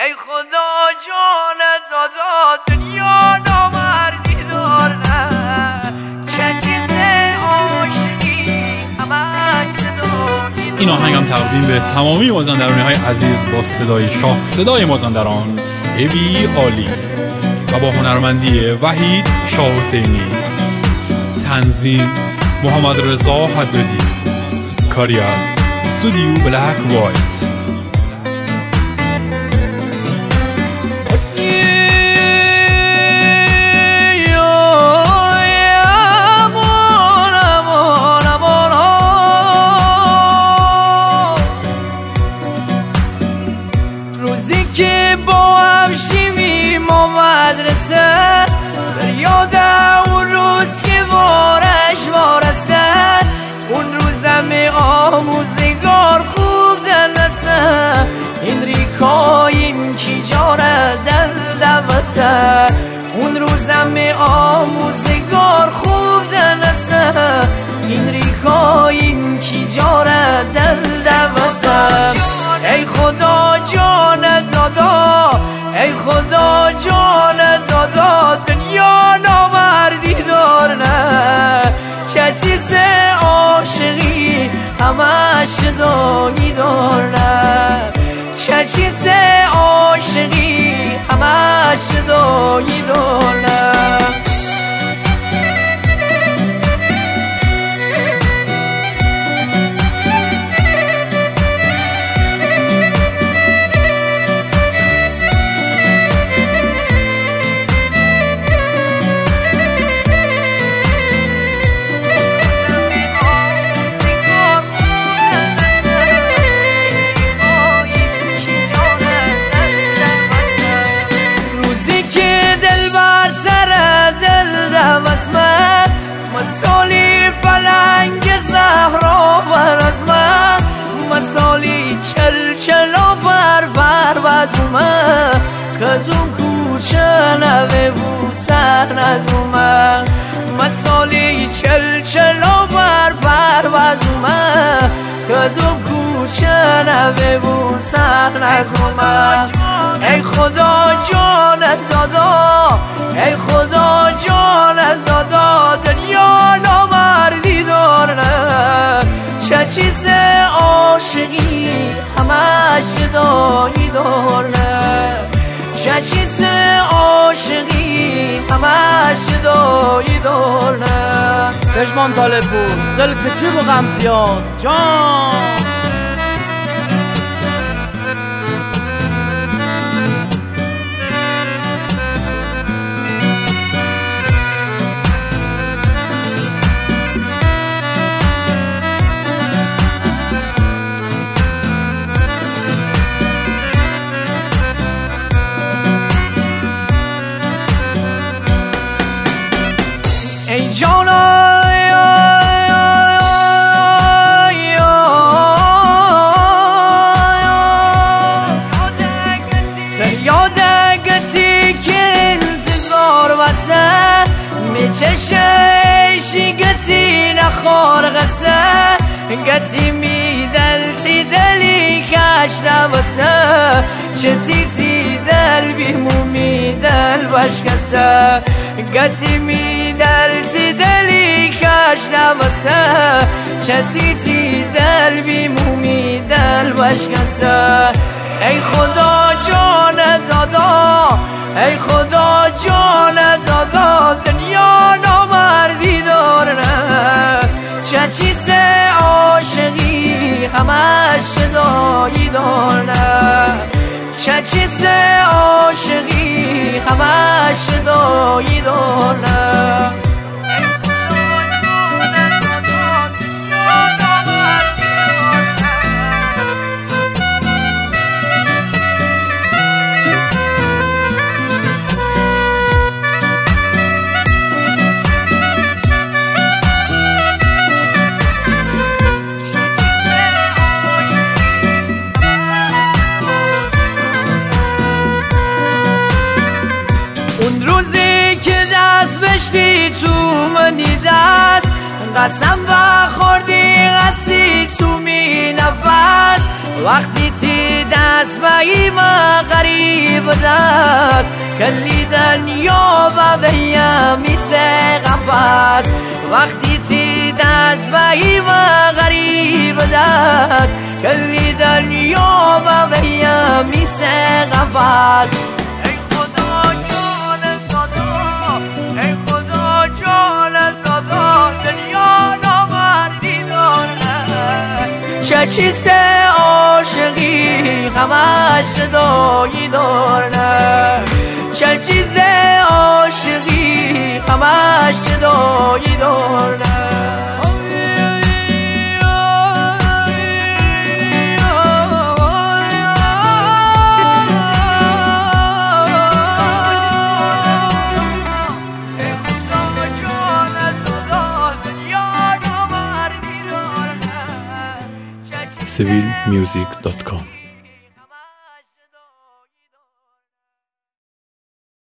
ای خدا جان دادا دنیا نامردی دار نه چه چیز عاشقی همش داری. این آهنگم تقدیم به تمامی مازندرانی های عزیز با صدای شاه صدای مازندران اوی عالی و با هنرمندی وحید شاه حسینی، تنظیم محمد رضا حدادی، کاری از استودیو بلک وایت. روزی که با هم شیمیم و مدرسه فریاد اون روز که وارش وارسه، اون روزم آموزگار خوب دلسه این ریکاین کی جاره دل دوسه، اون روزم آموزگار خوب دلسه این ریکاین کی جاره دل دوسه. ای خدا جان دادا ای خدا جان دادا دنیا نامردی دار نه چه چیز عاشقی همش دایی دار نه چه چیز عاشقی همش دایی دار نه. مسالی پلنگ زهرا بر از من مسالی چلچلا بر وزمه کدوم کوچه نوه و سر نزومه مسالی چلچلا بر وزمه کدوم کوچه نوه و سر نزومه. ای خدا جان دادا ای خدا جان دادا دنیا نامردی دار نه چه چیز عاشقی همش جدایی دار نه چه چیز عاشقی همش جدایی دار نه. پژمان طالب بود دل کچی و غم زیاد جان. ای جانا فریاد گتی که انتظار واسه میچششی گتی نخور غسه گتی میدلتی دلی کشته واسه چزیتی دل بیمومی دل بشکسه گتی میدلتی دلی کشته واسه چزیتی دل بیمومی دل بشکسه. ای خدا جان دادا ای خدا جان دادا دنیا نامردی دار نه چه چیز عاشقی همش جدایی دار نه چه چیز عاشقی همش جدایی دار نه. اون روزی که دست بشتی تو منی دست قسم بخوردی قصی تو می نفس وقتی تی دست بایی ما غریب دست کلی دنیا و بیم میسه قفص وقتی تی دست بایی و غریب دست کلی دنیا و بیم میسه قفص ای خدا جان دادا ای خدا جان دادا دنیا نامردی داره چه چیز عاشقی غمش صدایی داره چه چیز عاشقی غمش صدایی داره civilmusic.com